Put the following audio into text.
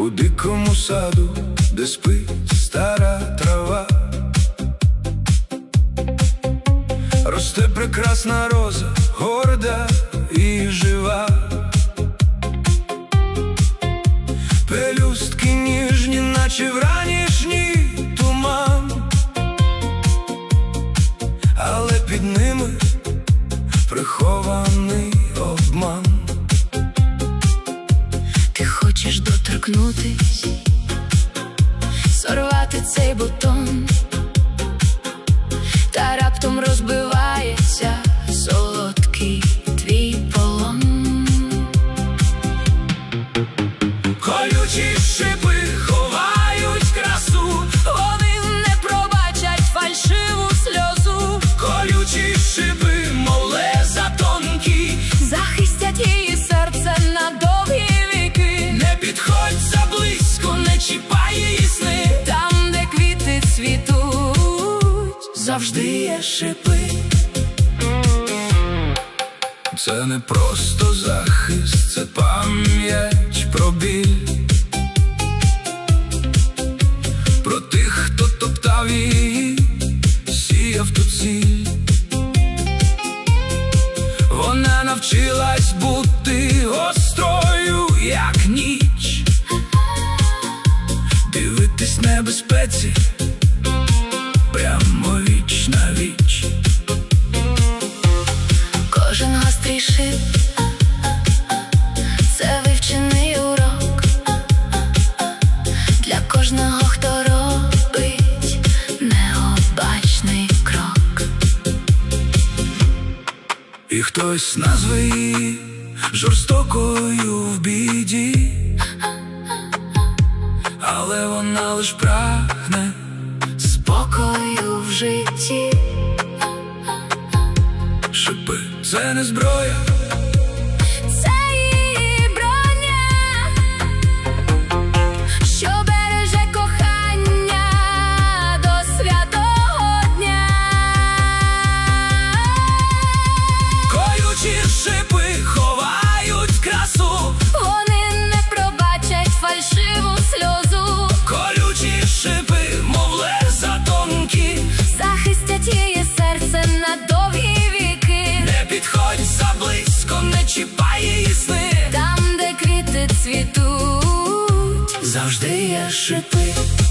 у дикому саду, де спить стара трава. Росте прекрасна роза, горда і жива. Пелюстки ніжні, наче вранішній туман, але під ними прихований обман. Ти хочеш доторкнутись, сорвати цей бутон, та раптом розбивається солодкий твій полон. Колючі шипи ховають красу, вони не пробачать фальшиву сльозу. колючі шипи, мов леза тонкі, захистять її серце на довгі віки. не підходь заблизько, не чіпай її сни. Там, де квіти цвітуть, Завжди є шипи. Це не просто захист, це пам'ять про біль, про тих, хто топтав її, сіяв тут сіль. Вона навчилась бути гострою, як ніч, дивитись небезпеці прямо віч на віч. кожен гострий шип – це вивчений урок для кожного, хто робить необачний крок. І хтось назве її жорстокою в біді, але вона лиш прагне Спокою в житті. шипи. Це не зброя, Це її броня, що береже кохання до святого дня. колючі шипи ховають красу, Вони не пробачать фальшиву сльозу. колючі шипи, мов леза тонкі, Захистять її серце на довгі віки. не підходь заблизько, не чіпай її сни. Там, де квіти цвітуть, Завжди є шипи.